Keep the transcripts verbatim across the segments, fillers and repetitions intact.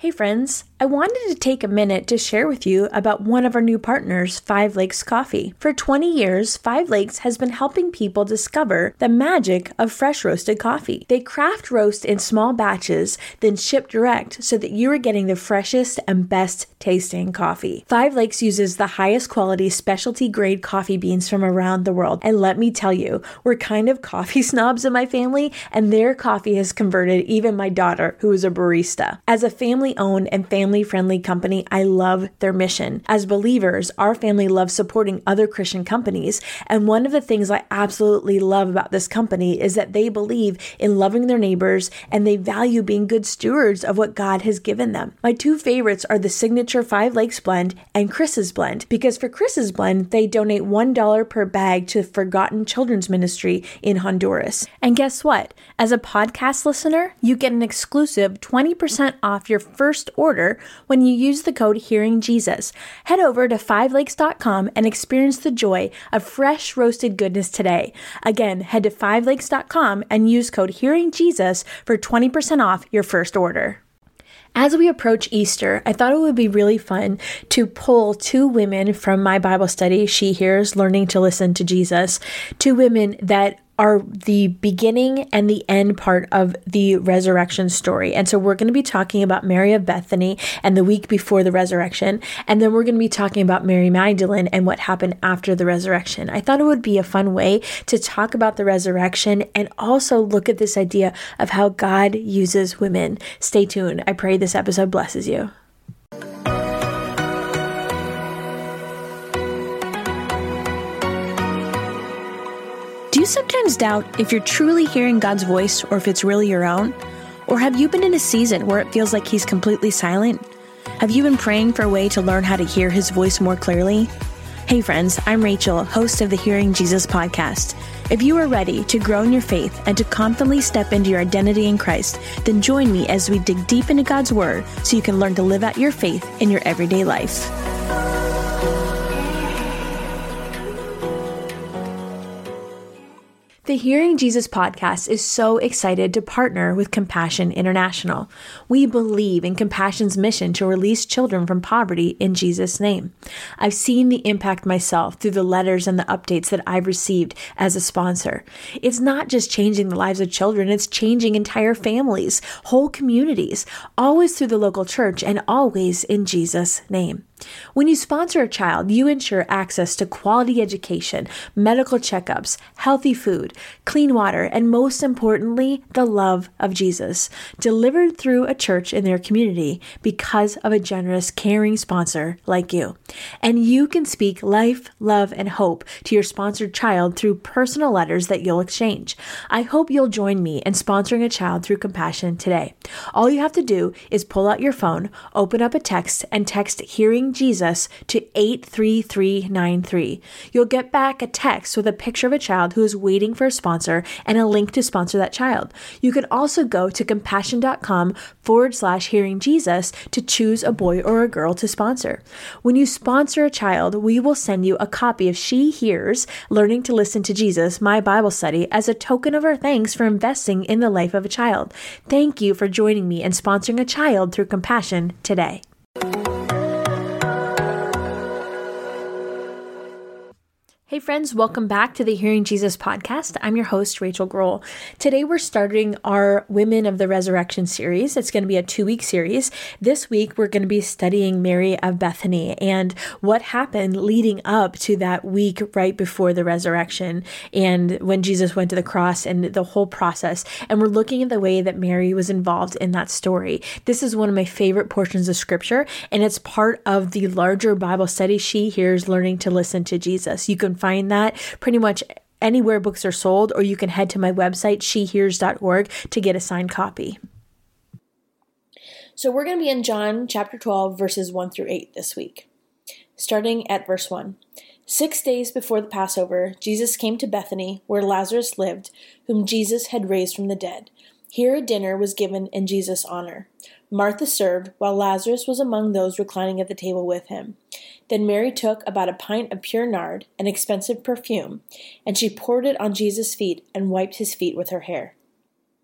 Hey friends, I wanted to take a minute to share with you about one of our new partners, Five Lakes Coffee. For twenty years, Five Lakes has been helping people discover the magic of fresh roasted coffee. They craft roast in small batches, then ship direct so that you are getting the freshest and best tasting coffee. Five Lakes uses the highest quality specialty grade coffee beans from around the world. And let me tell you, we're kind of coffee snobs in my family, and their coffee has converted even my daughter, who is a barista. As a family-owned and family-friendly company, I love their mission. As believers, our family loves supporting other Christian companies, and one of the things I absolutely love about this company is that they believe in loving their neighbors and they value being good stewards of what God has given them. My two favorites are the signature Five Lakes blend and Chris's blend, because for Chris's blend, they donate one dollar per bag to Forgotten Children's Ministry in Honduras. And guess what? As a podcast listener, you get an exclusive twenty percent off your first order when you use the code HearingJesus. Head over to five lakes dot com and experience the joy of fresh roasted goodness today. Again, head to five lakes dot com and use code HearingJesus for twenty percent off your first order. As we approach Easter, I thought it would be really fun to pull two women from my Bible study, She Hears, Learning to Listen to Jesus, two women that are the beginning and the end part of the resurrection story. And so we're going to be talking about Mary of Bethany and the week before the resurrection. And then we're going to be talking about Mary Magdalene and what happened after the resurrection. I thought it would be a fun way to talk about the resurrection and also look at this idea of how God uses women. Stay tuned. I pray this episode blesses you. Do you sometimes doubt if you're truly hearing God's voice or if it's really your own? Or have you been in a season where it feels like He's completely silent? Have you been praying for a way to learn how to hear His voice more clearly? Hey friends, I'm Rachel, host of the Hearing Jesus podcast. If you are ready to grow in your faith and to confidently step into your identity in Christ, then join me as we dig deep into God's Word so you can learn to live out your faith in your everyday life. The Hearing Jesus podcast is so excited to partner with Compassion International. We believe in Compassion's mission to release children from poverty in Jesus' name. I've seen the impact myself through the letters and the updates that I've received as a sponsor. It's not just changing the lives of children, it's changing entire families, whole communities, always through the local church and always in Jesus' name. When you sponsor a child, you ensure access to quality education, medical checkups, healthy food, clean water, and most importantly, the love of Jesus, delivered through a church in their community because of a generous, caring sponsor like you. And you can speak life, love, and hope to your sponsored child through personal letters that you'll exchange. I hope you'll join me in sponsoring a child through Compassion today. All you have to do is pull out your phone, open up a text, and text Hearing Jesus to eight three three nine three. You'll get back a text with a picture of a child who is waiting for a sponsor and a link to sponsor that child. You can also go to compassion.com forward slash hearing Jesus to choose a boy or a girl to sponsor. When you sponsor a child, we will send you a copy of She Hears, Learning to Listen to Jesus, my Bible study, as a token of our thanks for investing in the life of a child. Thank you for joining me and sponsoring a child through Compassion today. Hey friends, welcome back to the Hearing Jesus podcast. I'm your host, Rachel Grohl. Today we're starting our Women of the Resurrection series. It's going to be a two-week series. This week we're going to be studying Mary of Bethany and what happened leading up to that week right before the resurrection and when Jesus went to the cross and the whole process. And we're looking at the way that Mary was involved in that story. This is one of my favorite portions of scripture, and it's part of the larger Bible study, She Hears, Learning to Listen to Jesus. You can find that pretty much anywhere books are sold, or you can head to my website, she hears dot org, to get a signed copy. So we're going to be in John chapter twelve, verses one through eight this week. Starting at verse one. Six days before the Passover, Jesus came to Bethany, where Lazarus lived, whom Jesus had raised from the dead. Here a dinner was given in Jesus' honor. Martha served, while Lazarus was among those reclining at the table with him. Then Mary took about a pint of pure nard, an expensive perfume, and she poured it on Jesus' feet and wiped his feet with her hair.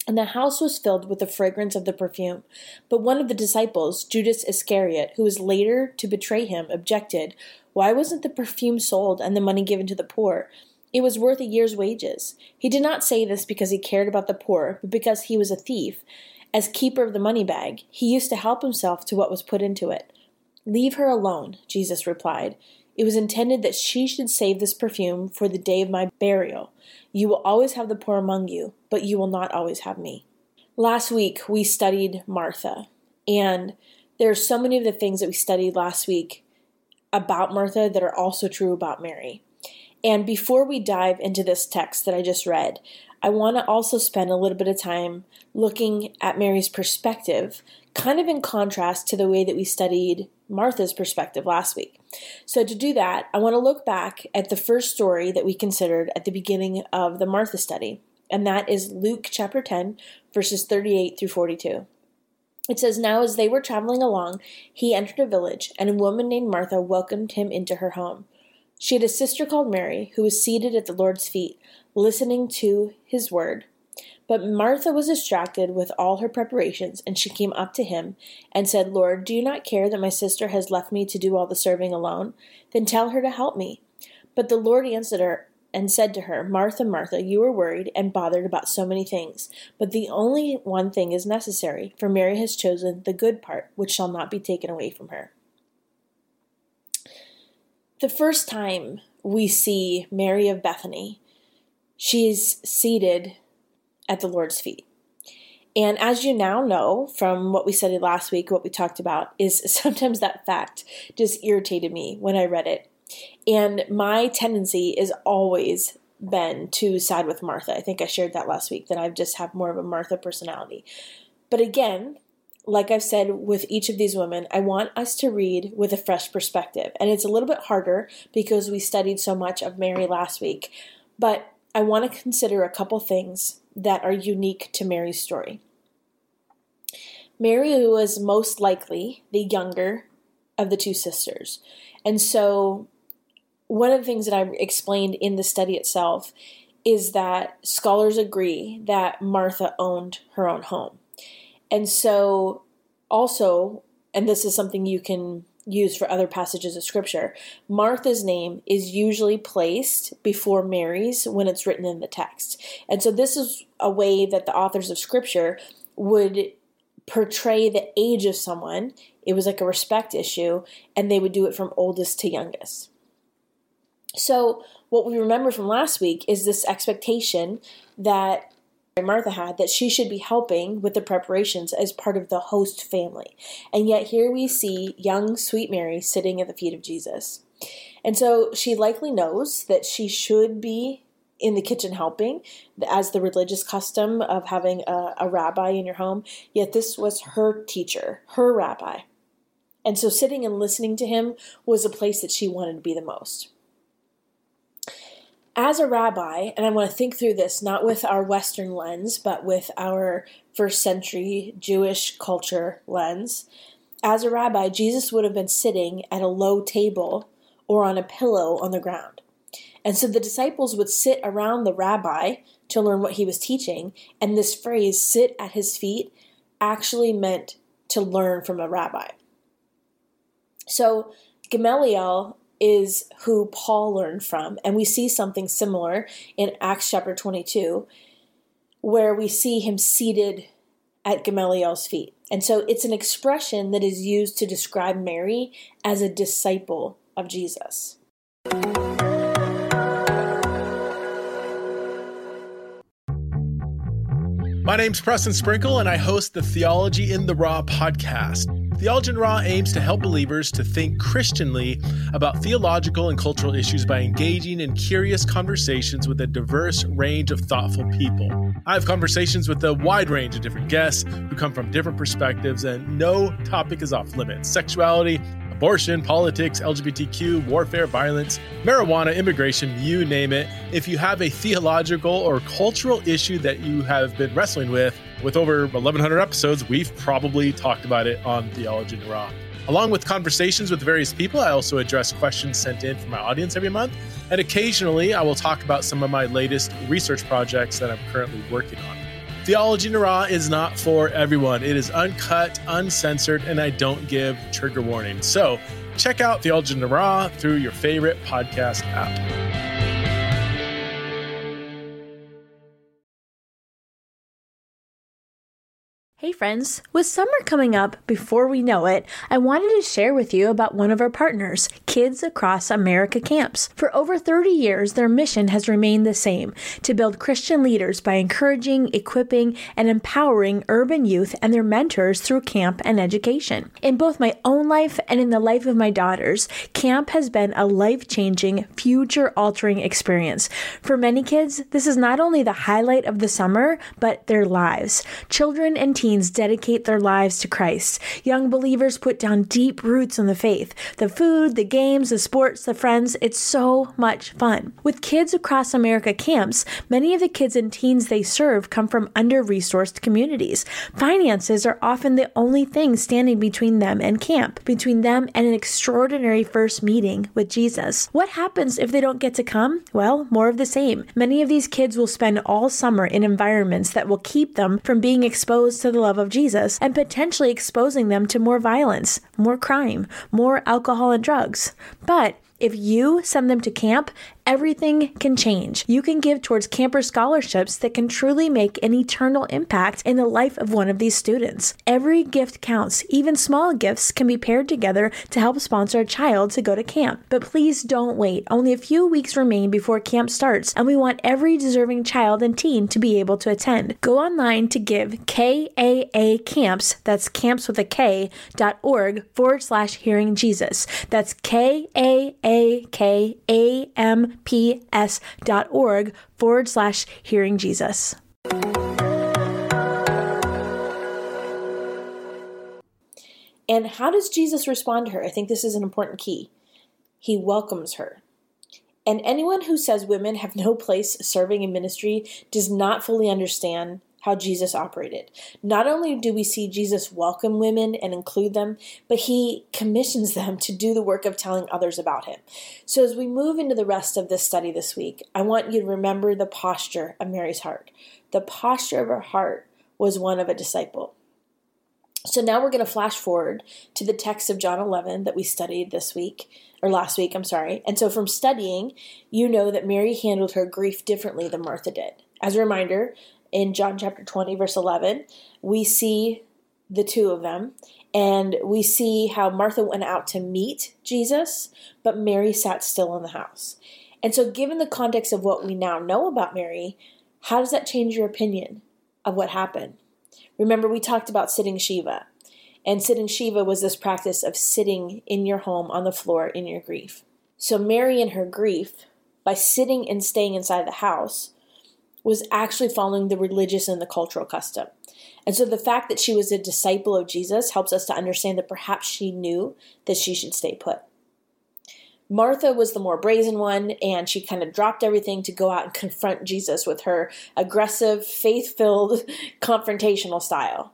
and the house was filled with the fragrance of the perfume. But one of the disciples, Judas Iscariot, who was later to betray him, objected, "Why wasn't the perfume sold and the money given to the poor? It was worth a year's wages." He did not say this because he cared about the poor, but because he was a thief. As keeper of the money bag, he used to help himself to what was put into it. "Leave her alone," Jesus replied. "It was intended that she should save this perfume for the day of my burial. You will always have the poor among you, but you will not always have me." Last week, we studied Martha, and there are so many of the things that we studied last week about Martha that are also true about Mary. And before we dive into this text that I just read, I want to also spend a little bit of time looking at Mary's perspective, kind of in contrast to the way that we studied Martha's perspective last week. So to do that, I want to look back at the first story that we considered at the beginning of the Martha study, and that is Luke chapter ten, verses thirty-eight through forty-two. It says, "Now as they were traveling along, he entered a village, and a woman named Martha welcomed him into her home. She had a sister called Mary, who was seated at the Lord's feet, listening to his word. But Martha was distracted with all her preparations, and she came up to him and said, 'Lord, do you not care that my sister has left me to do all the serving alone? Then tell her to help me.' But the Lord answered her and said to her, 'Martha, Martha, you are worried and bothered about so many things, but the only one thing is necessary, for Mary has chosen the good part, which shall not be taken away from her.'" The first time we see Mary of Bethany, she's seated at the Lord's feet. And as you now know from what we studied last week, what we talked about, is sometimes that fact just irritated me when I read it. And my tendency is always been to side with Martha. I think I shared that last week, that I just have more of a Martha personality. But again, like I've said with each of these women, I want us to read with a fresh perspective. And it's a little bit harder because we studied so much of Mary last week. But I want to consider a couple things that are unique to Mary's story. Mary was most likely the younger of the two sisters. And so one of the things that I explained in the study itself is that scholars agree that Martha owned her own home. And so also, and this is something you can use for other passages of Scripture, Martha's name is usually placed before Mary's when it's written in the text. And so this is a way that the authors of Scripture would portray the age of someone. It was like a respect issue, and they would do it from oldest to youngest. So what we remember from last week is this expectation that Martha had, that she should be helping with the preparations as part of the host family. And yet here we see young, sweet Mary sitting at the feet of Jesus. And so she likely knows that she should be in the kitchen helping, as the religious custom of having a, a rabbi in your home. Yet this was her teacher, her rabbi. And so sitting and listening to him was a place that she wanted to be the most. As a rabbi, and I want to think through this not with our Western lens, but with our first century Jewish culture lens, as a rabbi, Jesus would have been sitting at a low table or on a pillow on the ground. And so the disciples would sit around the rabbi to learn what he was teaching, and this phrase, sit at his feet, actually meant to learn from a rabbi. So Gamaliel is who Paul learned from. And we see something similar in Acts chapter twenty-two, where we see him seated at Gamaliel's feet. And so it's an expression that is used to describe Mary as a disciple of Jesus. My name's Preston Sprinkle, and I host the Theology in the Raw podcast. Theology in the Raw aims to help believers to think Christianly about theological and cultural issues by engaging in curious conversations with a diverse range of thoughtful people. I have conversations with a wide range of different guests who come from different perspectives, and no topic is off limits. Sexuality, abortion, politics, L G B T Q, warfare, violence, marijuana, immigration, you name it. If you have a theological or cultural issue that you have been wrestling with, with over eleven hundred episodes, we've probably talked about it on Theology in the Raw. Along with conversations with various people, I also address questions sent in from my audience every month. And occasionally, I will talk about some of my latest research projects that I'm currently working on. Theology in the Raw is not for everyone. It is uncut, uncensored, and I don't give trigger warnings. So check out Theology in the Raw through your favorite podcast app. Hey friends, with summer coming up before we know it, I wanted to share with you about one of our partners, Kids Across America Camps. For over thirty years, their mission has remained the same, to build Christian leaders by encouraging, equipping, and empowering urban youth and their mentors through camp and education. In both my own life and in the life of my daughters, camp has been a life-changing, future-altering experience. For many kids, this is not only the highlight of the summer, but their lives. Children and teens dedicate their lives to Christ. Young believers put down deep roots in the faith. The food, the games, the sports, the friends, it's so much fun. With Kids Across America Camps, many of the kids and teens they serve come from under-resourced communities. Finances are often the only thing standing between them and camp, between them and an extraordinary first meeting with Jesus. What happens if they don't get to come? Well, more of the same. Many of these kids will spend all summer in environments that will keep them from being exposed to the love of Jesus and potentially exposing them to more violence, more crime, more alcohol and drugs. But if you send them to camp, everything can change. You can give towards camper scholarships that can truly make an eternal impact in the life of one of these students. Every gift counts. Even small gifts can be paired together to help sponsor a child to go to camp. But please don't wait. Only a few weeks remain before camp starts, and we want every deserving child and teen to be able to attend. Go online to give K A A Camps, that's camps with a K, dot org forward slash hearing Jesus. That's K A A K A M P S dot org forward slash hearing Jesus. And how does Jesus respond to her? I think this is an important key. He welcomes her. And anyone who says women have no place serving in ministry does not fully understand how Jesus operated. Not only do we see Jesus welcome women and include them, but he commissions them to do the work of telling others about him. So as we move into the rest of this study this week, I want you to remember the posture of Mary's heart. The posture of her heart was one of a disciple. So now we're going to flash forward to the text of John eleven that we studied this week, or last week, I'm sorry. And so from studying, you know that Mary handled her grief differently than Martha did. As a reminder, in John chapter twenty, verse eleven, we see the two of them, and we see how Martha went out to meet Jesus, but Mary sat still in the house. And so given the context of what we now know about Mary, how does that change your opinion of what happened? Remember, we talked about sitting Shiva, and sitting Shiva was this practice of sitting in your home on the floor in your grief. So Mary in her grief, by sitting and staying inside the house, was actually following the religious and the cultural custom. And so the fact that she was a disciple of Jesus helps us to understand that perhaps she knew that she should stay put. Martha was the more brazen one, and she kind of dropped everything to go out and confront Jesus with her aggressive, faith-filled, confrontational style.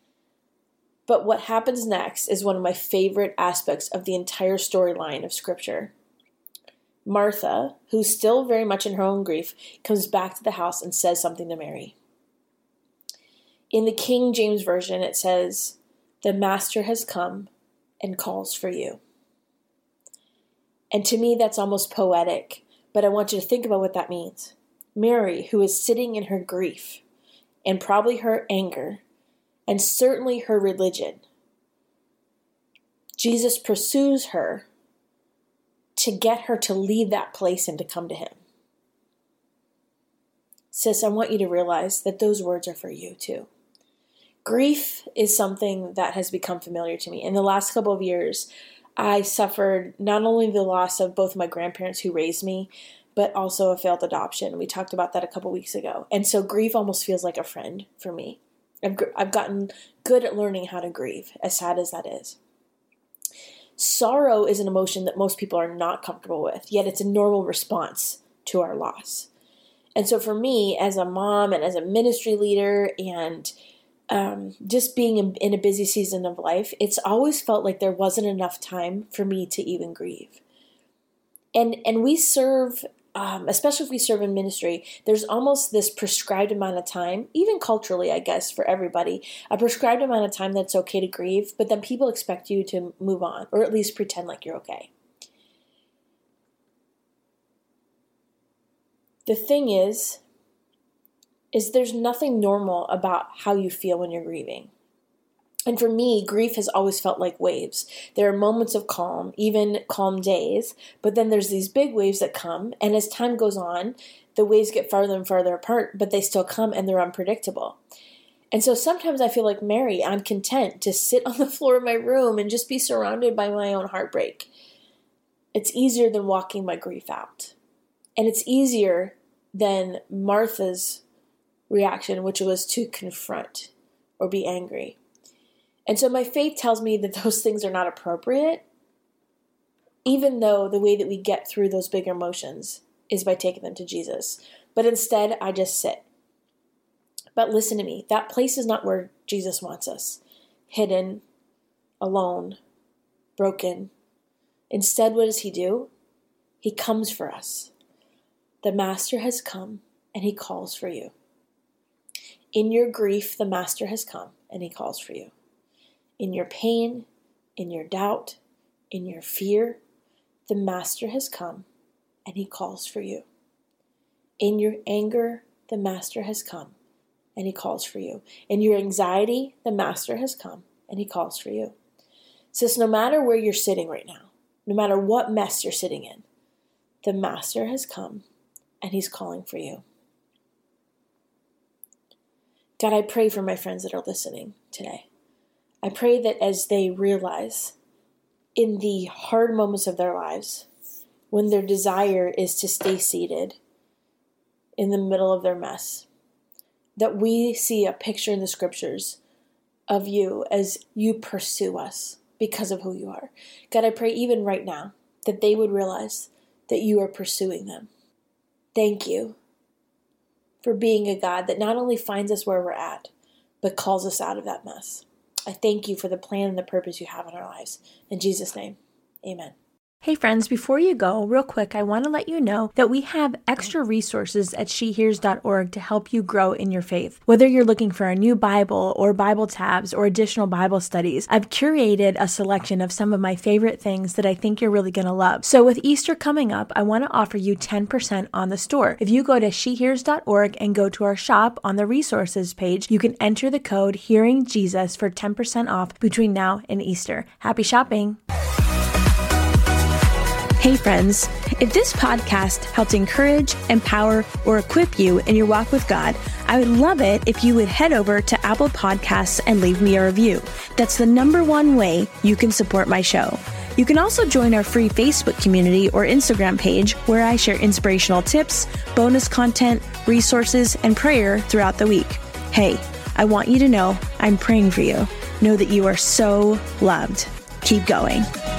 But what happens next is one of my favorite aspects of the entire storyline of Scripture. Martha, who's still very much in her own grief, comes back to the house and says something to Mary. In the King James Version, it says, "The Master has come and calls for you." And to me, that's almost poetic, but I want you to think about what that means. Mary, who is sitting in her grief, and probably her anger, and certainly her religion, Jesus pursues her to get her to leave that place and to come to him. Sis, I want you to realize that those words are for you too. Grief is something that has become familiar to me. In the last couple of years, I suffered not only the loss of both my grandparents who raised me, but also a failed adoption. We talked about that a couple weeks ago. And so grief almost feels like a friend for me. I've, I've gotten good at learning how to grieve, as sad as that is. Sorrow is an emotion that most people are not comfortable with, yet it's a normal response to our loss. And so for me, as a mom and as a ministry leader and um, just being in, in a busy season of life, it's always felt like there wasn't enough time for me to even grieve. And and we serve um, especially if we serve in ministry, there's almost this prescribed amount of time, even culturally, I guess, for everybody, a prescribed amount of time that's okay to grieve, but then people expect you to move on, or at least pretend like you're okay. The thing is, is there's nothing normal about how you feel when you're grieving. And for me, grief has always felt like waves. There are moments of calm, even calm days, but then there's these big waves that come, and as time goes on, the waves get farther and farther apart, but they still come and they're unpredictable. And so sometimes I feel like Mary, I'm content to sit on the floor of my room and just be surrounded by my own heartbreak. It's easier than walking my grief out. And it's easier than Martha's reaction, which was to confront or be angry. And so my faith tells me that those things are not appropriate, even though the way that we get through those big emotions is by taking them to Jesus. But instead, I just sit. But listen to me, that place is not where Jesus wants us. Hidden, alone, broken. Instead, what does he do? He comes for us. The Master has come, and he calls for you. In your grief, the Master has come, and he calls for you. In your pain, in your doubt, in your fear, the Master has come, and he calls for you. In your anger, the Master has come, and he calls for you. In your anxiety, the Master has come, and he calls for you. Sis, no matter where you're sitting right now, no matter what mess you're sitting in, the Master has come, and he's calling for you. God, I pray for my friends that are listening today. I pray that as they realize in the hard moments of their lives, when their desire is to stay seated in the middle of their mess, that we see a picture in the scriptures of you as you pursue us because of who you are. God, I pray even right now that they would realize that you are pursuing them. Thank you for being a God that not only finds us where we're at, but calls us out of that mess. I thank you for the plan and the purpose you have in our lives. In Jesus' name, amen. Hey friends, before you go, real quick, I want to let you know that we have extra resources at she hears dot org to help you grow in your faith. Whether you're looking for a new Bible or Bible tabs or additional Bible studies, I've curated a selection of some of my favorite things that I think you're really going to love. So with Easter coming up, I want to offer you ten percent on the store. If you go to she hears dot org and go to our shop on the resources page, you can enter the code Hearing Jesus for ten percent off between now and Easter. Happy shopping! Hey friends, if this podcast helped encourage, empower, or equip you in your walk with God, I would love it if you would head over to Apple Podcasts and leave me a review. That's the number one way you can support my show. You can also join our free Facebook community or Instagram page where I share inspirational tips, bonus content, resources, and prayer throughout the week. Hey, I want you to know I'm praying for you. Know that you are so loved. Keep going.